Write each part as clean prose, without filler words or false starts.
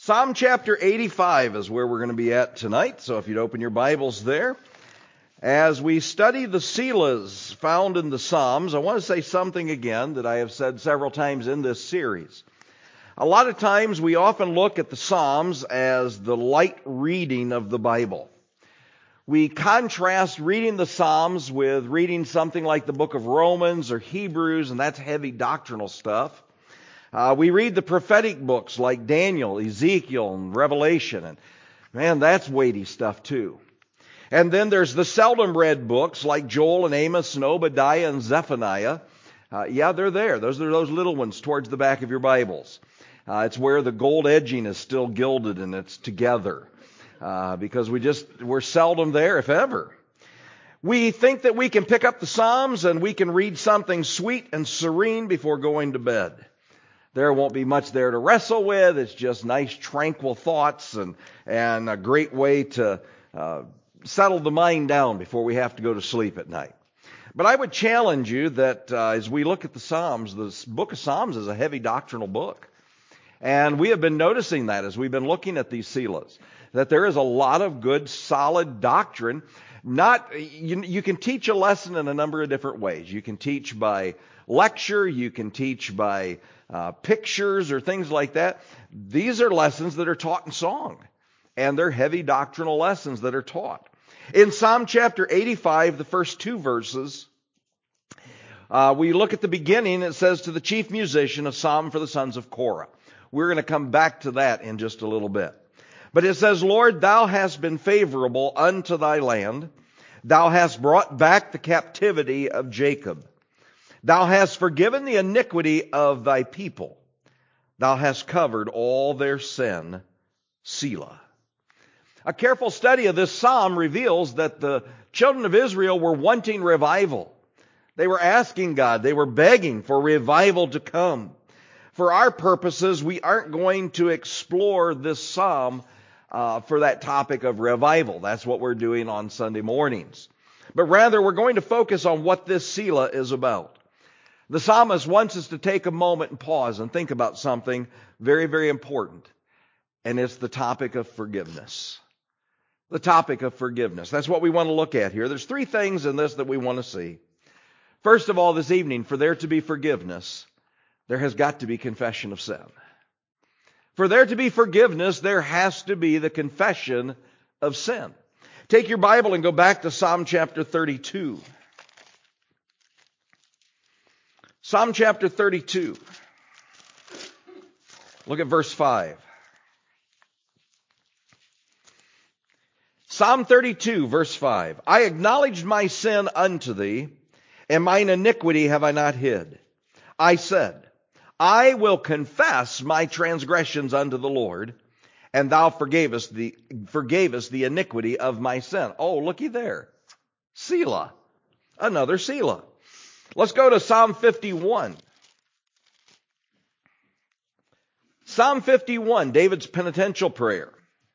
Psalm chapter 85 is where we're going to be at tonight, so if you'd open your Bibles there. As we study the Selahs found in the Psalms, I want to say something again that I have said several times in this series. A lot of times we often look at the Psalms as the light reading of the Bible. We contrast reading the Psalms with reading something like the book of Romans or Hebrews, and that's heavy doctrinal stuff. We read the prophetic books like Daniel, Ezekiel, and Revelation, and man, that's weighty stuff too. And then there's the seldom read books like Joel and Amos and Obadiah and Zephaniah. They're there. Those are those little ones towards the back of your Bibles. It's where the gold edging is still gilded and it's together. Because we're seldom there, if ever. We think that we can pick up the Psalms and we can read something sweet and serene before going to bed. There won't be much there to wrestle with. It's just nice, tranquil thoughts and a great way to settle the mind down before we have to go to sleep at night. But I would challenge you that as we look at the Psalms, this book of Psalms is a heavy doctrinal book. And we have been noticing that as we've been looking at these Selahs, that there is a lot of good, solid doctrine. You can teach a lesson in a number of different ways. You can teach by lecture, you can teach by pictures or things like that. These are lessons that are taught in song, and they're heavy doctrinal lessons that are taught. In Psalm chapter 85, the first two verses, we look at the beginning. It says, "To the chief musician, a psalm for the sons of Korah." We're going to come back to that in just a little bit. But it says, "Lord, thou hast been favorable unto thy land. Thou hast brought back the captivity of Jacob. Thou hast forgiven the iniquity of thy people. Thou hast covered all their sin. Selah." A careful study of this psalm reveals that the children of Israel were wanting revival. They were asking God, they were begging for revival to come. For our purposes, we aren't going to explore this psalm for that topic of revival. That's what we're doing on Sunday mornings. But rather, we're going to focus on what this Selah is about. The psalmist wants us to take a moment and pause and think about something very, very important. And it's the topic of forgiveness. The topic of forgiveness. That's what we want to look at here. There's three things in this that we want to see. First of all, this evening, for there to be forgiveness, there has got to be confession of sin. For there to be forgiveness, there has to be the confession of sin. Take your Bible and go back to Psalm chapter 32. Psalm chapter 32. Look at verse 5. Psalm 32, verse 5. "I acknowledged my sin unto thee, and mine iniquity have I not hid. I said, I will confess my transgressions unto the Lord, and thou forgavest the iniquity of my sin." Oh, looky there. Selah. Another Selah. Let's go to Psalm 51. Psalm 51, David's penitential prayer.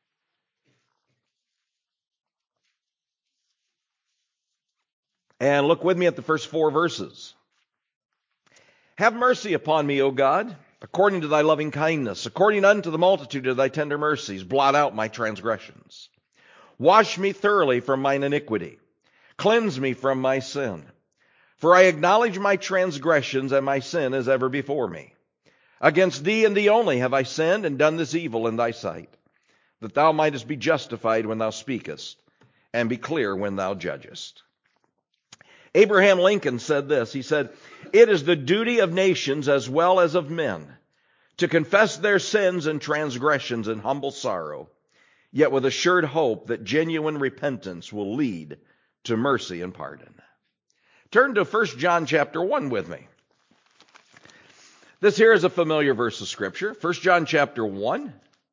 And look with me at the first four verses. "Have mercy upon me, O God, according to thy loving kindness, according unto the multitude of thy tender mercies, blot out my transgressions. Wash me thoroughly from mine iniquity. Cleanse me from my sin. For I acknowledge my transgressions, and my sin is ever before me. Against thee and thee only have I sinned and done this evil in thy sight, that thou mightest be justified when thou speakest, and be clear when thou judgest." Abraham Lincoln said this. He said, "It is the duty of nations as well as of men to confess their sins and transgressions in humble sorrow, yet with assured hope that genuine repentance will lead to mercy and pardon." Turn to 1 John chapter 1 with me. This here is a familiar verse of Scripture. 1 John chapter 1.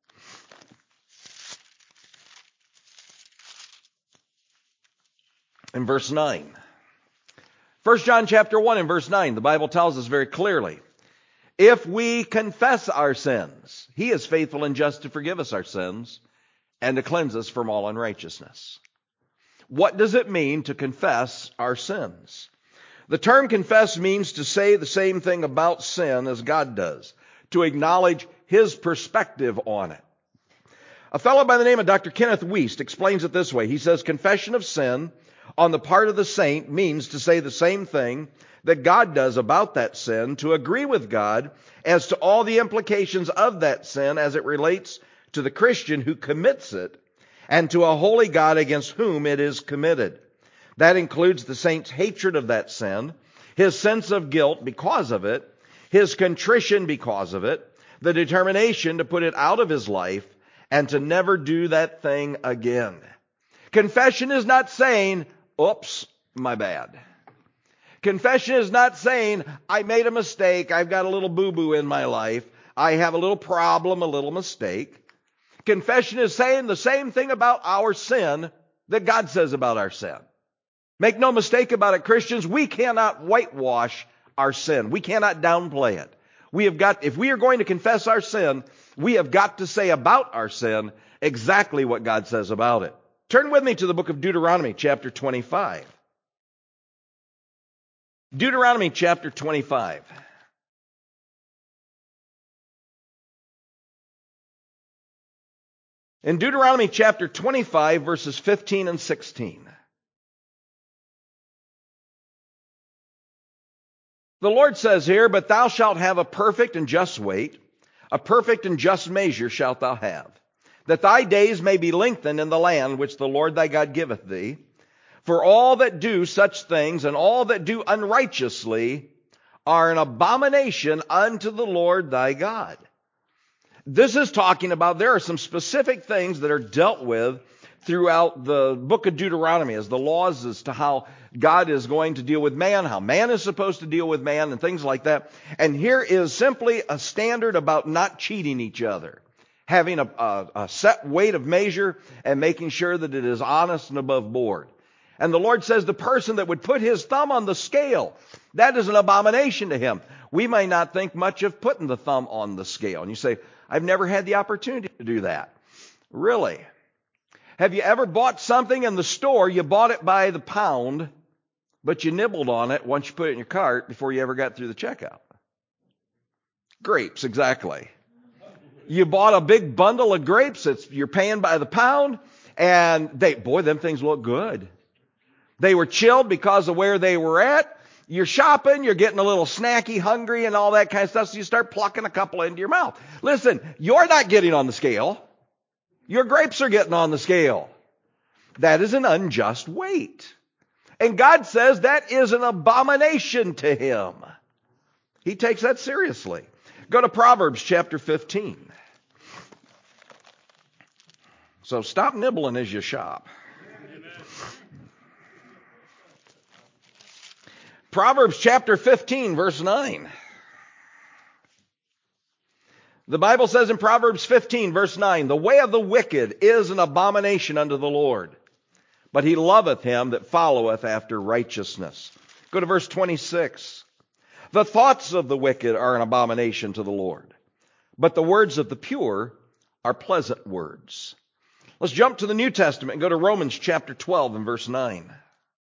And verse 9. 1 John chapter 1 and verse 9, the Bible tells us very clearly, "If we confess our sins, he is faithful and just to forgive us our sins and to cleanse us from all unrighteousness." What does it mean to confess our sins? The term confess means to say the same thing about sin as God does, to acknowledge his perspective on it. A fellow by the name of Dr. Kenneth Wiest explains it this way. He says, confession of sin on the part of the saint means to say the same thing that God does about that sin, to agree with God as to all the implications of that sin as it relates to the Christian who commits it, and to a holy God against whom it is committed. That includes the saint's hatred of that sin, his sense of guilt because of it, his contrition because of it, the determination to put it out of his life, and to never do that thing again. Confession is not saying, oops, my bad. Confession is not saying, I made a mistake, I've got a little boo-boo in my life, I have a little problem, a little mistake. Confession is saying the same thing about our sin that God says about our sin. Make no mistake about it, Christians, we cannot whitewash our sin. We cannot downplay it. If we are going to confess our sin, we have got to say about our sin exactly what God says about it. Turn with me to the book of Deuteronomy, chapter 25. Deuteronomy chapter 25. In Deuteronomy chapter 25, verses 15 and 16. The Lord says here, but thou shalt have a perfect and just weight, a perfect and just measure shalt thou have, that thy days may be lengthened in the land which the Lord thy God giveth thee. For all that do such things and all that do unrighteously are an abomination unto the Lord thy God. This is talking about, there are some specific things that are dealt with throughout the book of Deuteronomy as the laws as to how God is going to deal with man, how man is supposed to deal with man, and things like that. And here is simply a standard about not cheating each other, having a set weight of measure and making sure that it is honest and above board. And the Lord says the person that would put his thumb on the scale, that is an abomination to him. We may not think much of putting the thumb on the scale. And you say, I've never had the opportunity to do that. Really? Have you ever bought something in the store, you bought it by the pound, but you nibbled on it once you put it in your cart before you ever got through the checkout? Grapes, exactly. You bought a big bundle of grapes, you're paying by the pound, and them things look good. They were chilled because of where they were at. You're shopping, you're getting a little snacky, hungry, and all that kind of stuff, so you start plucking a couple into your mouth. Listen, you're not getting on the scale. Your grapes are getting on the scale. That is an unjust weight. And God says that is an abomination to him. He takes that seriously. Go to Proverbs chapter 15. So stop nibbling as you shop. Proverbs chapter 15, verse 9. The Bible says in Proverbs 15, verse 9, the way of the wicked is an abomination unto the Lord, but he loveth him that followeth after righteousness. Go to verse 26. The thoughts of the wicked are an abomination to the Lord, but the words of the pure are pleasant words. Let's jump to the New Testament and go to Romans chapter 12 and verse 9.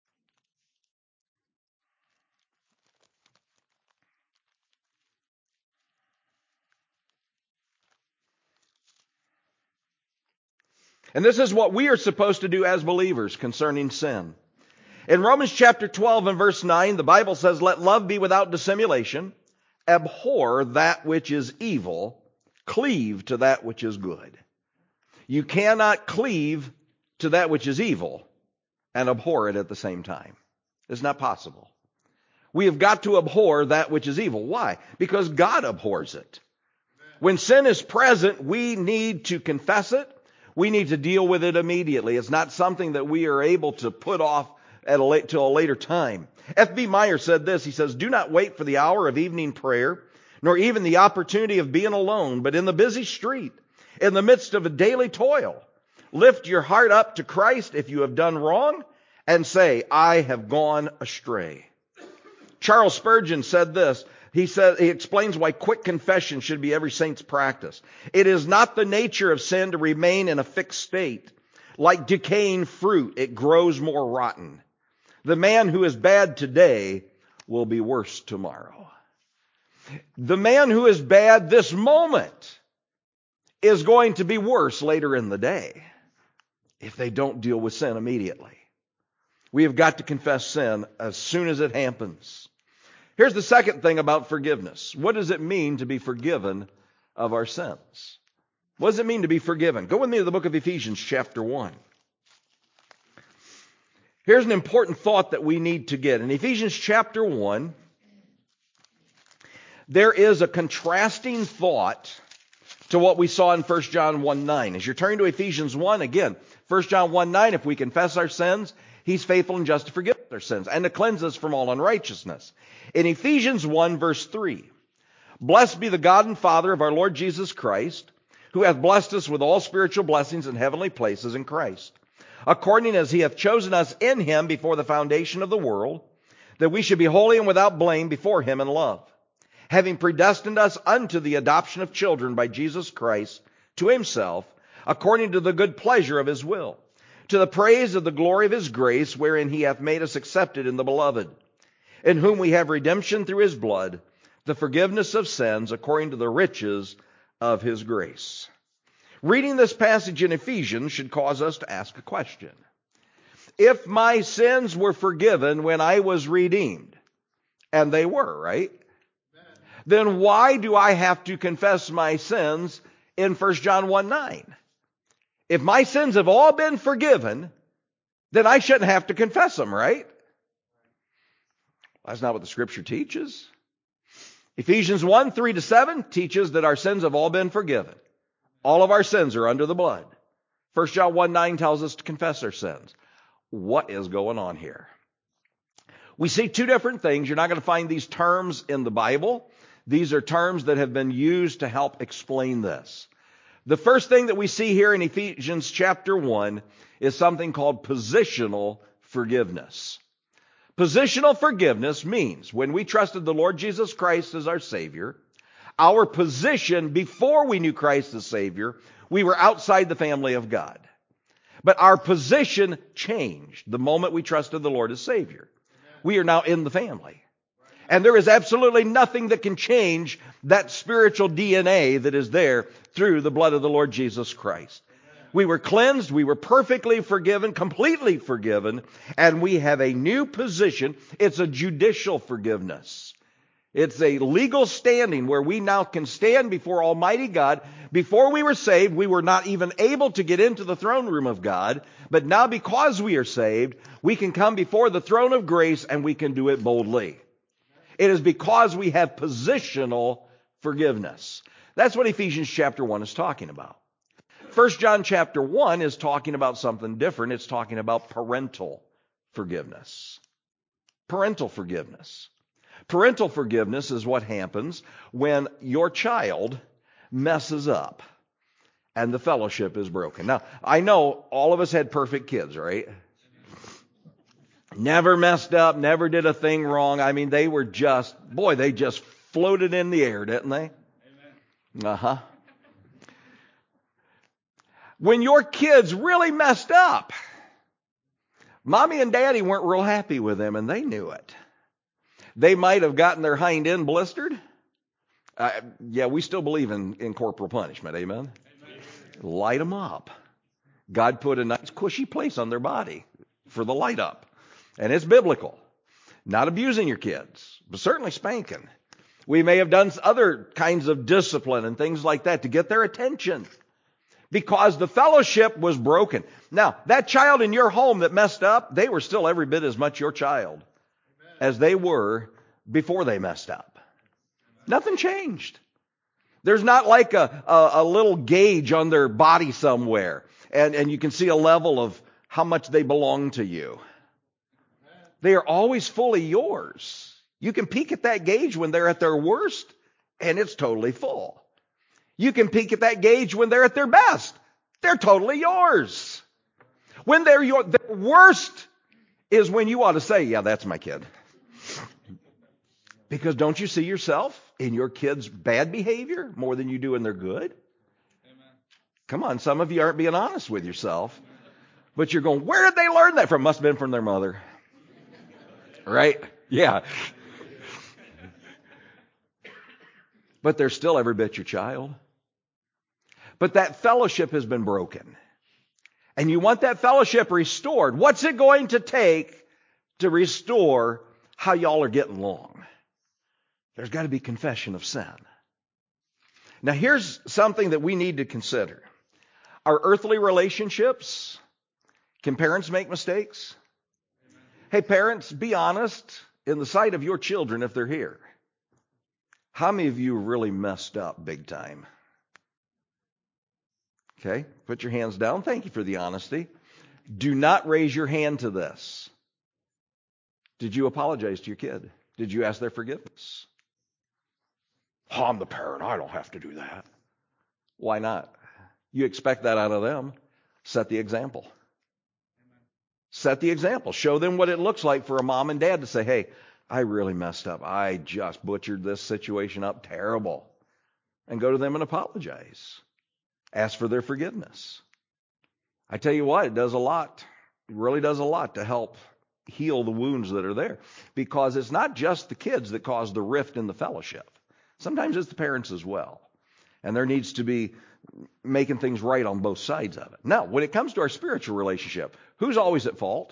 And this is what we are supposed to do as believers concerning sin. In Romans chapter 12 and verse 9, the Bible says, let love be without dissimulation, abhor that which is evil, cleave to that which is good. You cannot cleave to that which is evil and abhor it at the same time. It's not possible. We have got to abhor that which is evil. Why? Because God abhors it. When sin is present, we need to confess it. We need to deal with it immediately. It's not something that we are able to put off till a later time. F.B. Meyer said this. He says, do not wait for the hour of evening prayer, nor even the opportunity of being alone, but in the busy street, in the midst of a daily toil, lift your heart up to Christ if you have done wrong, and say, I have gone astray. Charles Spurgeon said this. He explains why quick confession should be every saint's practice. It is not the nature of sin to remain in a fixed state. Like decaying fruit, it grows more rotten. The man who is bad today will be worse tomorrow. The man who is bad this moment is going to be worse later in the day if they don't deal with sin immediately. We have got to confess sin as soon as it happens. Here's the second thing about forgiveness. What does it mean to be forgiven of our sins? What does it mean to be forgiven? Go with me to the book of Ephesians chapter 1. Here's an important thought that we need to get. In Ephesians chapter 1, there is a contrasting thought to what we saw in 1 John 1:9. As you're turning to Ephesians 1, again, 1 John 1:9, if we confess our sins, He's faithful and just to forgive our sins and to cleanse us from all unrighteousness. In Ephesians 1 verse 3, blessed be the God and Father of our Lord Jesus Christ, who hath blessed us with all spiritual blessings in heavenly places in Christ, according as He hath chosen us in Him before the foundation of the world, that we should be holy and without blame before Him in love, having predestined us unto the adoption of children by Jesus Christ to Himself, according to the good pleasure of His will, to the praise of the glory of His grace, wherein He hath made us accepted in the Beloved, in whom we have redemption through His blood, the forgiveness of sins, according to the riches of His grace. Reading this passage in Ephesians should cause us to ask a question. If my sins were forgiven when I was redeemed, and they were, right? Then why do I have to confess my sins in 1 John 1:9? If my sins have all been forgiven, then I shouldn't have to confess them, right? That's not what the Scripture teaches. Ephesians 1:3-7 teaches that our sins have all been forgiven. All of our sins are under the blood. 1 John 1:9 tells us to confess our sins. What is going on here? We see two different things. You're not going to find these terms in the Bible. These are terms that have been used to help explain this. The first thing that we see here in Ephesians chapter 1 is something called positional forgiveness. Positional forgiveness means when we trusted the Lord Jesus Christ as our Savior, our position before we knew Christ as Savior, we were outside the family of God. But our position changed the moment we trusted the Lord as Savior. We are now in the family. And there is absolutely nothing that can change that spiritual DNA that is there through the blood of the Lord Jesus Christ. We were cleansed, we were perfectly forgiven, completely forgiven, and we have a new position. It's a judicial forgiveness. It's a legal standing where we now can stand before Almighty God. Before we were saved, we were not even able to get into the throne room of God. But now because we are saved, we can come before the throne of grace and we can do it boldly. It is because we have positional forgiveness. That's what Ephesians chapter 1 is talking about. 1 John chapter 1 is talking about something different. It's talking about parental forgiveness. Parental forgiveness. Parental forgiveness is what happens when your child messes up and the fellowship is broken. Now, I know all of us had perfect kids, right? Never messed up, never did a thing wrong. I mean, they were just, they just floated in the air, didn't they? Amen. When your kids really messed up, mommy and daddy weren't real happy with them, and they knew it. They might have gotten their hind end blistered. We still believe in corporal punishment, amen? Light them up. God put a nice cushy place on their body for the light up. And it's biblical. Not abusing your kids, but certainly spanking. We may have done other kinds of discipline and things like that to get their attention because the fellowship was broken. Now, that child in your home that messed up, they were still every bit as much your child as they were before they messed up. Nothing changed. There's not like a little gauge on their body somewhere, and you can see a level of how much they belong to you. They are always fully yours. You can peek at that gauge when they're at their worst, and it's totally full. You can peek at that gauge when they're at their best. They're totally yours. When their worst is when you ought to say, yeah, that's my kid. Because don't you see yourself in your kids' bad behavior more than you do in their good? Amen. Come on, some of you aren't being honest with yourself. But you're going, where did they learn that from? Must have been from their mother. Right? Yeah. But they're still every bit your child. But that fellowship has been broken. And you want that fellowship restored. What's it going to take to restore how y'all are getting along? There's got to be confession of sin. Now here's something that we need to consider. Our earthly relationships, can parents make mistakes? Hey parents, be honest in the sight of your children if they're here. How many of you really messed up big time? Okay, put your hands down. Thank you for the honesty. Do not raise your hand to this. Did you apologize to your kid? Did you ask their forgiveness? Oh, I'm the parent. I don't have to do that. Why not? You expect that out of them. Set the example. Set the example. Show them what it looks like for a mom and dad to say, hey, I really messed up. I just butchered this situation up terrible. And go to them and apologize. Ask for their forgiveness. I tell you what, it does a lot. It really does a lot to help heal the wounds that are there. Because it's not just the kids that cause the rift in the fellowship. Sometimes it's the parents as well. And there needs to be making things right on both sides of it. Now, when it comes to our spiritual relationship, who's always at fault?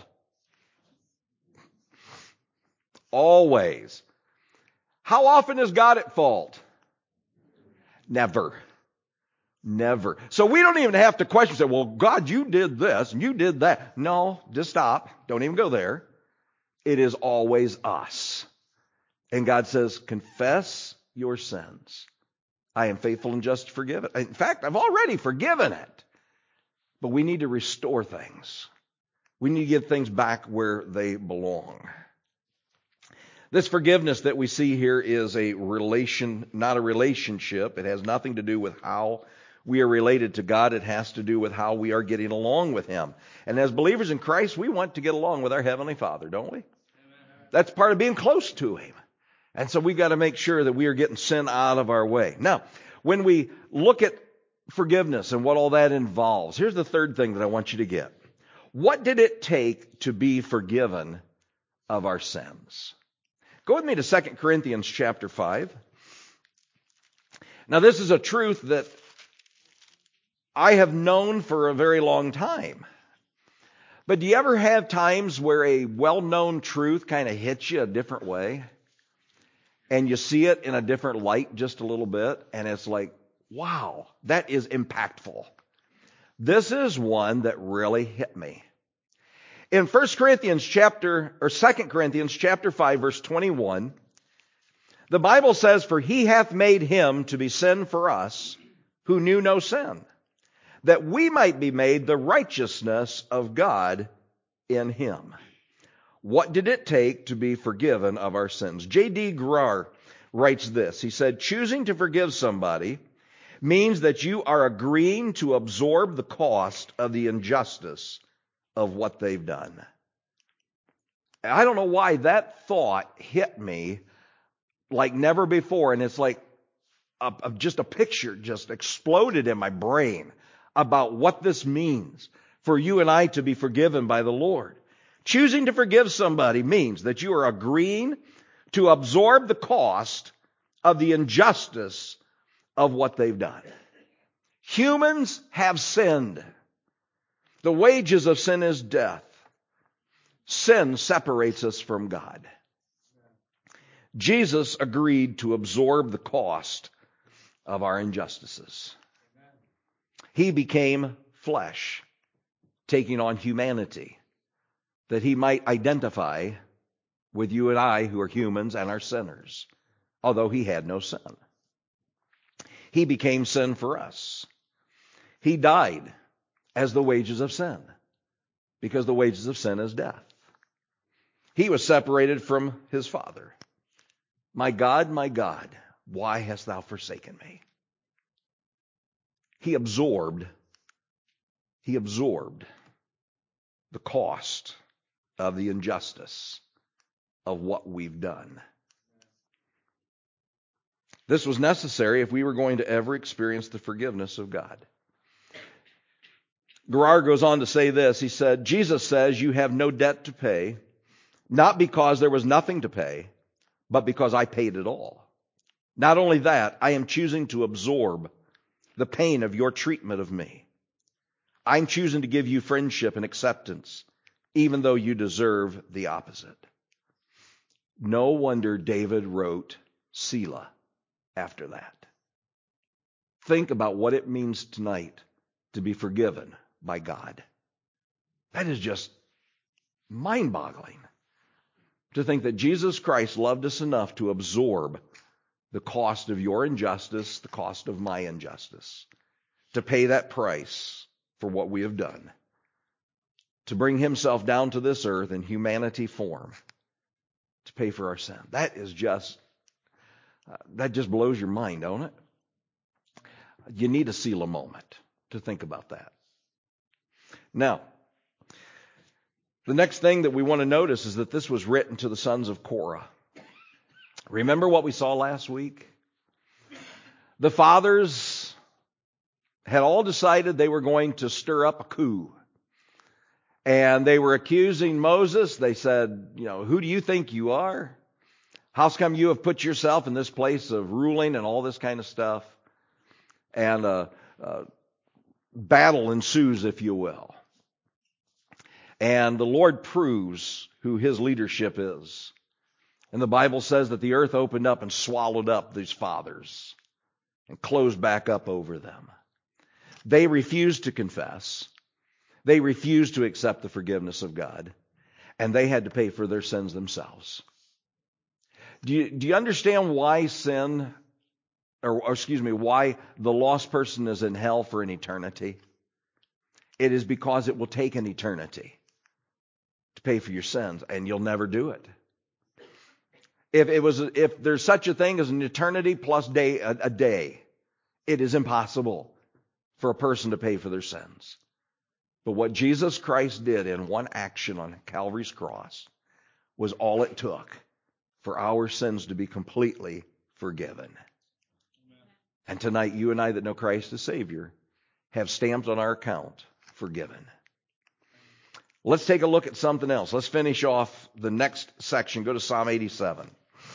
Always. How often is God at fault? Never. Never. So we don't even have to question, say, well, God, you did this and you did that. No, just stop. Don't even go there. It is always us. And God says, confess your sins. I am faithful and just to forgive it. In fact, I've already forgiven it. But we need to restore things. We need to get things back where they belong. This forgiveness that we see here is a relation, not a relationship. It has nothing to do with how we are related to God. It has to do with how we are getting along with Him. And as believers in Christ, we want to get along with our Heavenly Father, don't we? Amen. That's part of being close to Him. And so we've got to make sure that we are getting sin out of our way. Now, when we look at forgiveness and what all that involves, here's the third thing that I want you to get. What did it take to be forgiven of our sins? Go with me to 2 Corinthians chapter 5. Now, this is a truth that I have known for a very long time. But do you ever have times where a well-known truth kind of hits you a different way? And you see it in a different light just a little bit, and it's like, wow, that is impactful. This is one that really hit me. In 2 Corinthians chapter 5, verse 21, the Bible says, for He hath made Him to be sin for us, who knew no sin, that we might be made the righteousness of God in Him. What did it take to be forgiven of our sins? J.D. Greear writes this. He said, choosing to forgive somebody means that you are agreeing to absorb the cost of the injustice of what they've done. I don't know why that thought hit me like never before. And it's like just a picture just exploded in my brain about what this means for you and I to be forgiven by the Lord. Choosing to forgive somebody means that you are agreeing to absorb the cost of the injustice of what they've done. Humans have sinned. The wages of sin is death. Sin separates us from God. Jesus agreed to absorb the cost of our injustices. He became flesh, taking on humanity, that He might identify with you and I who are humans and are sinners, although He had no sin. He became sin for us. He died as the wages of sin, because the wages of sin is death. He was separated from His Father. My God, why hast Thou forsaken me? He absorbed the cost of the injustice of what we've done. This was necessary if we were going to ever experience the forgiveness of God. Greear goes on to say this. He said, Jesus says you have no debt to pay, not because there was nothing to pay, but because I paid it all. Not only that, I am choosing to absorb the pain of your treatment of me. I'm choosing to give you friendship and acceptance, even though you deserve the opposite. No wonder David wrote Selah after that. Think about what it means tonight to be forgiven by God. That is just mind-boggling to think that Jesus Christ loved us enough to absorb the cost of your injustice, the cost of my injustice, to pay that price for what we have done, to bring himself down to this earth in humanity form, to pay for our sin. That just blows your mind, don't it? You need a Selah moment to think about that. Now, the next thing that we want to notice is that this was written to the sons of Korah. Remember what we saw last week? The fathers had all decided they were going to stir up a coup. And they were accusing Moses. They said, who do you think you are? How come you have put yourself in this place of ruling and all this kind of stuff? And battle ensues, if you will. And the Lord proves who his leadership is. And the Bible says that the earth opened up and swallowed up these fathers and closed back up over them. They refused to confess. They refused to accept the forgiveness of God. And they had to pay for their sins themselves. Do you understand why why the lost person is in hell for an eternity? It is because it will take an eternity to pay for your sins, and you'll never do it. If there's such a thing as an eternity plus a day, it is impossible for a person to pay for their sins. But what Jesus Christ did in one action on Calvary's cross was all it took for our sins to be completely forgiven. Amen. And tonight, you and I that know Christ as Savior have stamped on our account, forgiven. Let's take a look at something else. Let's finish off the next section. Go to Psalm 87.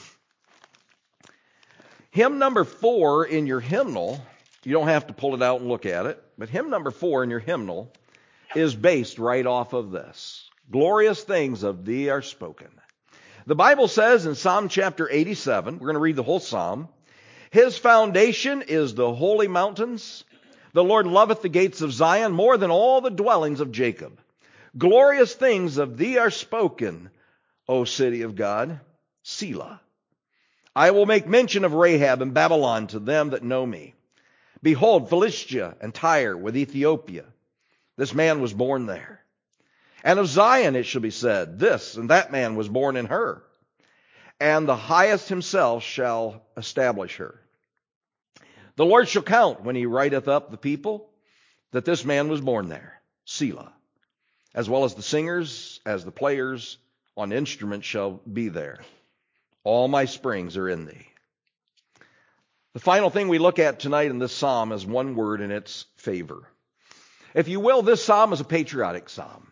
Hymn number 4 in your hymnal, you don't have to pull it out and look at it, but hymn number 4 in your hymnal is based right off of this. Glorious things of thee are spoken. The Bible says in Psalm chapter 87, we're going to read the whole psalm, his foundation is the holy mountains. The Lord loveth the gates of Zion more than all the dwellings of Jacob. Glorious things of thee are spoken, O city of God, Selah. I will make mention of Rahab and Babylon to them that know me. Behold, Philistia and Tyre with Ethiopia. This man was born there. And of Zion it shall be said, this and that man was born in her. And the highest himself shall establish her. The Lord shall count when he writeth up the people that this man was born there, Selah. As well as the singers, as the players on instruments shall be there. All my springs are in thee. The final thing we look at tonight in this psalm is one word, and it's favor. If you will, this psalm is a patriotic psalm.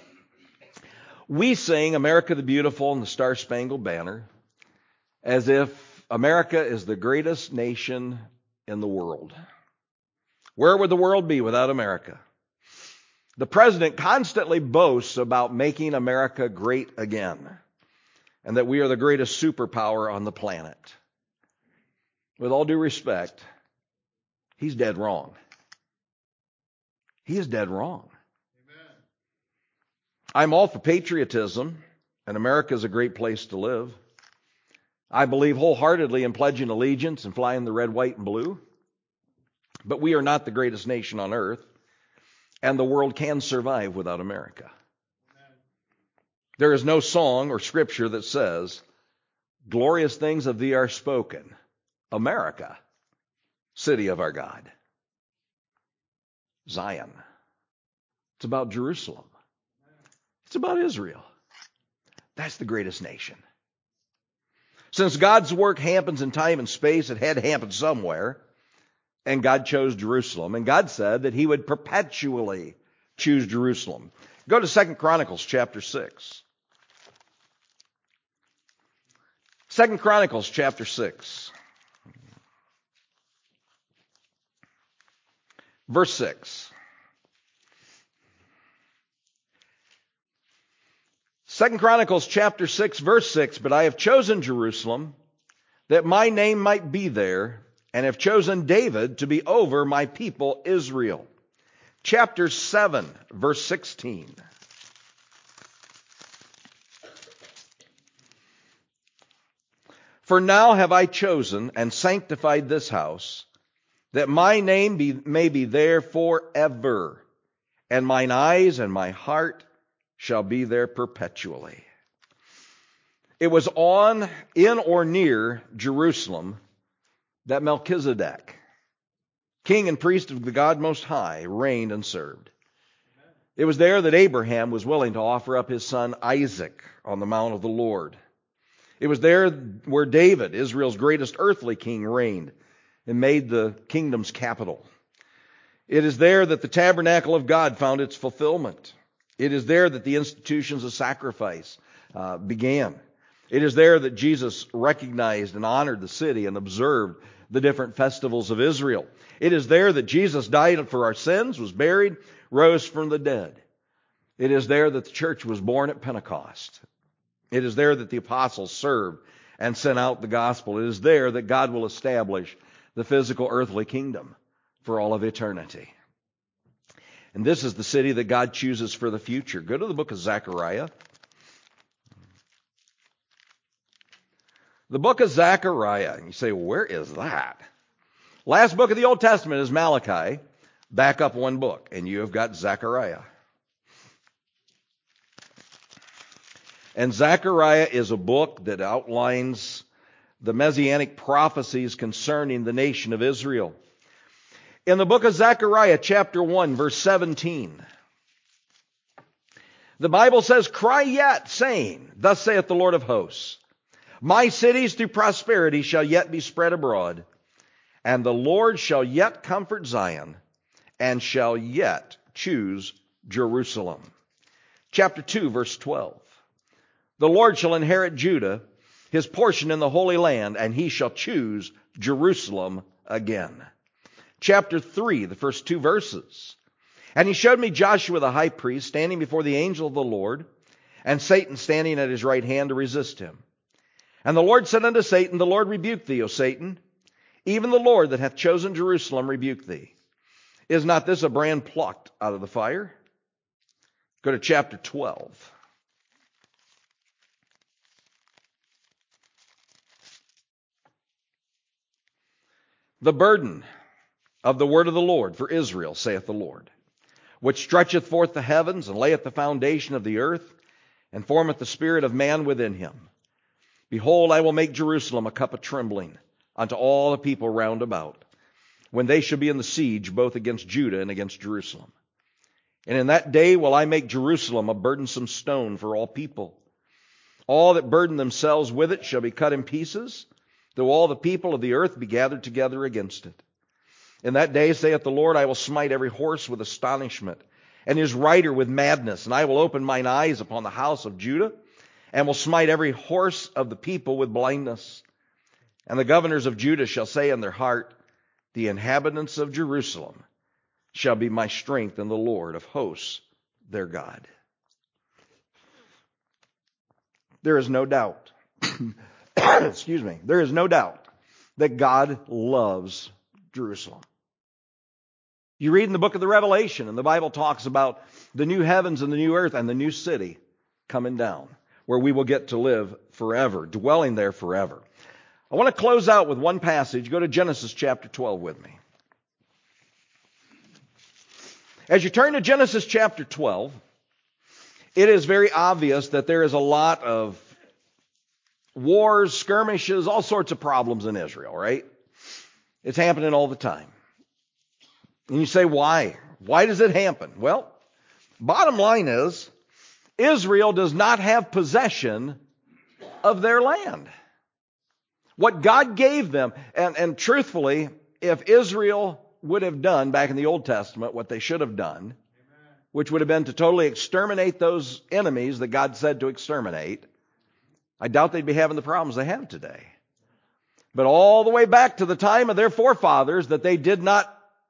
We sing America the Beautiful and the Star-Spangled Banner as if America is the greatest nation in the world. Where would the world be without America? The president constantly boasts about making America great again and that we are the greatest superpower on the planet. With all due respect, he's dead wrong. He is dead wrong. Amen. I'm all for patriotism, and America is a great place to live. I believe wholeheartedly in pledging allegiance and flying the red, white, and blue. But we are not the greatest nation on earth, and the world can survive without America. Amen. There is no song or scripture that says, glorious things of thee are spoken, America, city of our God. Zion. It's about Jerusalem. It's about Israel. That's the greatest nation. Since God's work happens in time and space, it had to happen somewhere. And God chose Jerusalem. And God said that he would perpetually choose Jerusalem. Go to 2 Chronicles chapter 6. 2 Chronicles chapter 6. verse 6. 2 Chronicles chapter 6, verse 6, but I have chosen Jerusalem, that my name might be there, and have chosen David to be over my people Israel. Chapter 7, verse 16. For now have I chosen and sanctified this house, that my name may be there forever, and mine eyes and my heart shall be there perpetually. It was in or near Jerusalem that Melchizedek, king and priest of the God Most High, reigned and served. It was there that Abraham was willing to offer up his son Isaac on the mount of the Lord. It was there where David, Israel's greatest earthly king, reigned and made the kingdom's capital. It is there that the tabernacle of God found its fulfillment. It is there that the institutions of sacrifice began. It is there that Jesus recognized and honored the city and observed the different festivals of Israel. It is there that Jesus died for our sins, was buried, rose from the dead. It is there that the church was born at Pentecost. It is there that the apostles served and sent out the gospel. It is there that God will establish the physical earthly kingdom for all of eternity. And this is the city that God chooses for the future. Go to the book of Zechariah. The book of Zechariah. And you say, well, where is that? Last book of the Old Testament is Malachi. Back up one book, and you have got Zechariah. And Zechariah is a book that outlines the messianic prophecies concerning the nation of Israel. In the book of Zechariah, chapter 1, verse 17, the Bible says, cry yet, saying, thus saith the Lord of hosts, my cities through prosperity shall yet be spread abroad, and the Lord shall yet comfort Zion, and shall yet choose Jerusalem. Chapter 2, verse 12. The Lord shall inherit Judah, his portion in the Holy Land, and he shall choose Jerusalem again. Chapter 3, the first two verses. And he showed me Joshua the high priest standing before the angel of the Lord, and Satan standing at his right hand to resist him. And the Lord said unto Satan, the Lord rebuke thee, O Satan. Even the Lord that hath chosen Jerusalem rebuke thee. Is not this a brand plucked out of the fire? Go to chapter 12. The burden of the word of the Lord for Israel, saith the Lord, which stretcheth forth the heavens, and layeth the foundation of the earth, and formeth the spirit of man within him. Behold, I will make Jerusalem a cup of trembling unto all the people round about, when they shall be in the siege both against Judah and against Jerusalem. And in that day will I make Jerusalem a burdensome stone for all people. All that burden themselves with it shall be cut in pieces, though all the people of the earth be gathered together against it. In that day, saith the Lord, I will smite every horse with astonishment, and his rider with madness, and I will open mine eyes upon the house of Judah, and will smite every horse of the people with blindness. And the governors of Judah shall say in their heart, the inhabitants of Jerusalem shall be my strength in the Lord of hosts, their God. There is no doubt, there is no doubt that God loves Jerusalem. You read in the book of the Revelation, and the Bible talks about the new heavens and the new earth and the new city coming down, where we will get to live forever, dwelling there forever. I want to close out with one passage. Go to Genesis chapter 12 with me. As you turn to Genesis chapter 12, it is very obvious that there is a lot of wars, skirmishes, all sorts of problems in Israel, right? It's happening all the time. And you say, why? Why does it happen? Well, bottom line is, Israel does not have possession of their land. What God gave them, and truthfully, if Israel would have done back in the Old Testament what they should have done, which would have been to totally exterminate those enemies that God said to exterminate, I doubt they'd be having the problems they have today. But all the way back to the time of their forefathers, that they did not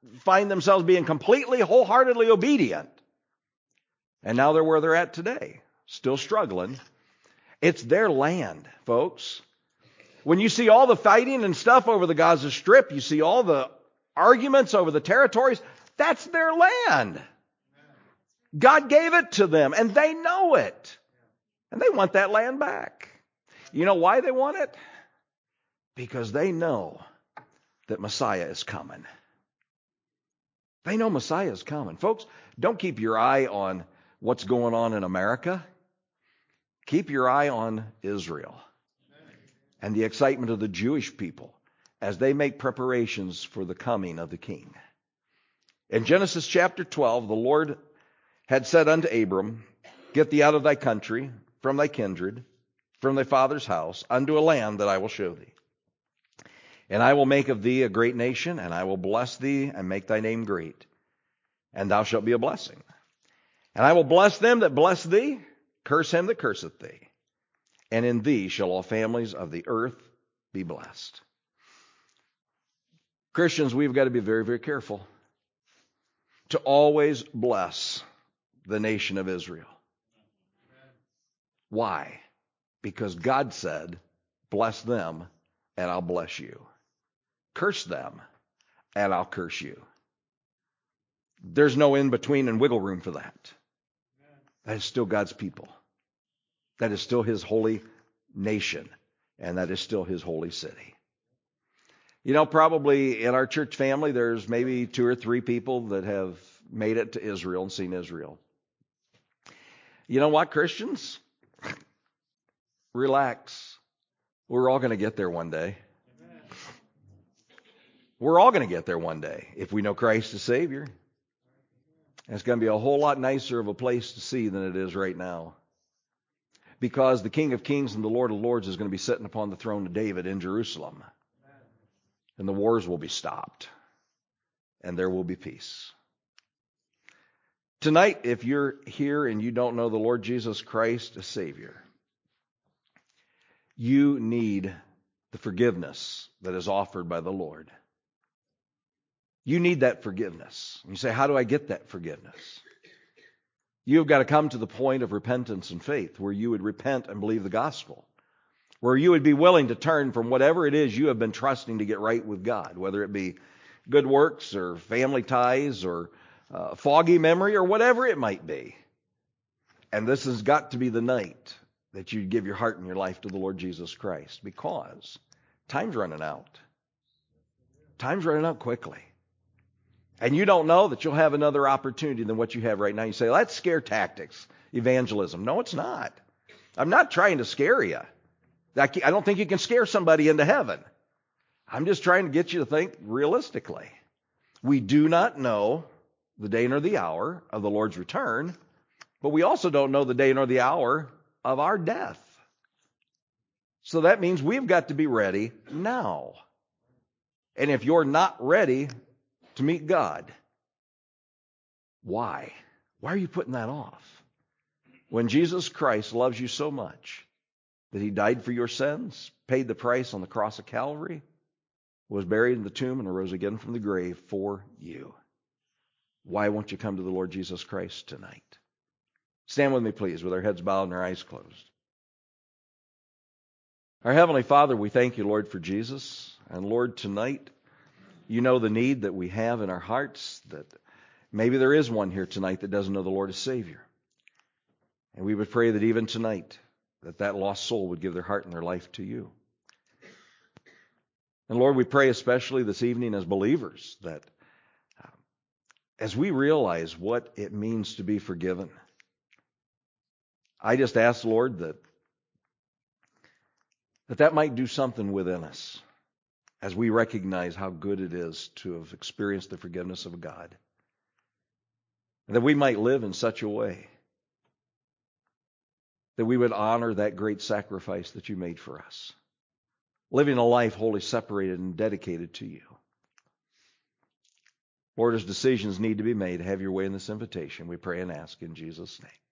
find themselves being completely, wholeheartedly obedient. And now they're where they're at today, still struggling. It's their land, folks. When you see all the fighting and stuff over the Gaza Strip, you see all the arguments over the territories, that's their land. God gave it to them, and they know it. And they want that land back. You know why they want it? Because they know that Messiah is coming. They know Messiah is coming. Folks, don't keep your eye on what's going on in America. Keep your eye on Israel and the excitement of the Jewish people as they make preparations for the coming of the King. In Genesis chapter 12, the Lord had said unto Abram, Get thee out of thy country, from thy kindred, from thy father's house, unto a land that I will show thee. And I will make of thee a great nation, and I will bless thee, and make thy name great. And thou shalt be a blessing. And I will bless them that bless thee, curse him that curseth thee. And in thee shall all families of the earth be blessed. Christians, we've got to be very, very careful to always bless the nation of Israel. Why? Because God said, bless them and I'll bless you. Curse them and I'll curse you. There's no in between and wiggle room for that. That is still God's people. That is still his holy nation. And that is still his holy city. You know, probably in our church family, there's maybe 2 or 3 people that have made it to Israel and seen Israel. You know what, Christians? Relax. We're all going to get there one day. We're all going to get there one day if we know Christ as Savior. And it's going to be a whole lot nicer of a place to see than it is right now. Because the King of Kings and the Lord of Lords is going to be sitting upon the throne of David in Jerusalem. And the wars will be stopped. And there will be peace. Tonight, if you're here and you don't know the Lord Jesus Christ as Savior, you need the forgiveness that is offered by the Lord. You need that forgiveness. You say, how do I get that forgiveness? You've got to come to the point of repentance and faith where you would repent and believe the gospel, where you would be willing to turn from whatever it is you have been trusting to get right with God, whether it be good works or family ties or foggy memory or whatever it might be. And this has got to be the night that you give your heart and your life to the Lord Jesus Christ, because time's running out. Time's running out quickly. And you don't know that you'll have another opportunity than what you have right now. You say, well, that's scare tactics, evangelism. No, it's not. I'm not trying to scare you. I don't think you can scare somebody into heaven. I'm just trying to get you to think realistically. We do not know the day nor the hour of the Lord's return, but we also don't know the day nor the hour of our death. So that means we've got to be ready now. And if you're not ready to meet God, why? Why are you putting that off? When Jesus Christ loves you so much that he died for your sins, paid the price on the cross of Calvary, was buried in the tomb, and arose again from the grave for you. Why won't you come to the Lord Jesus Christ tonight? Stand with me, please, with our heads bowed and our eyes closed. Our Heavenly Father, we thank you, Lord, for Jesus. And Lord, tonight, you know the need that we have in our hearts, that maybe there is one here tonight that doesn't know the Lord as Savior. And we would pray that even tonight, that lost soul would give their heart and their life to you. And Lord, we pray especially this evening as believers that as we realize what it means to be forgiven, I just ask, Lord, that might do something within us as we recognize how good it is to have experienced the forgiveness of God. And that we might live in such a way that we would honor that great sacrifice that you made for us, living a life wholly separated and dedicated to you. Lord, as decisions need to be made, have your way in this invitation. We pray and ask in Jesus' name.